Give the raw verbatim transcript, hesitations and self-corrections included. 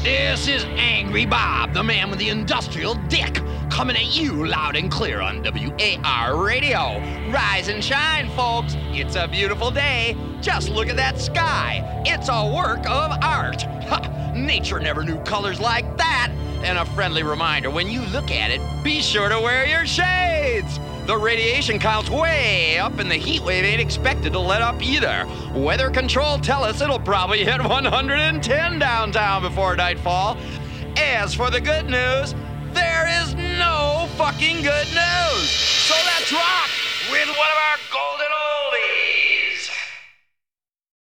This is Angry Bob, the man with the industrial dick, coming at you loud and clear on W A R Radio. Rise and shine, folks. It's a beautiful day. Just look at that sky. It's a work of art. Ha! Nature never knew colors like that. And a friendly reminder, when you look at it, be sure to wear your shades. The radiation count's way up, and the heat wave ain't expected to let up either. Weather control tell us it'll probably hit one hundred ten downtown before nightfall. As for the good news, there is no fucking good news. So let's rock with one of our gold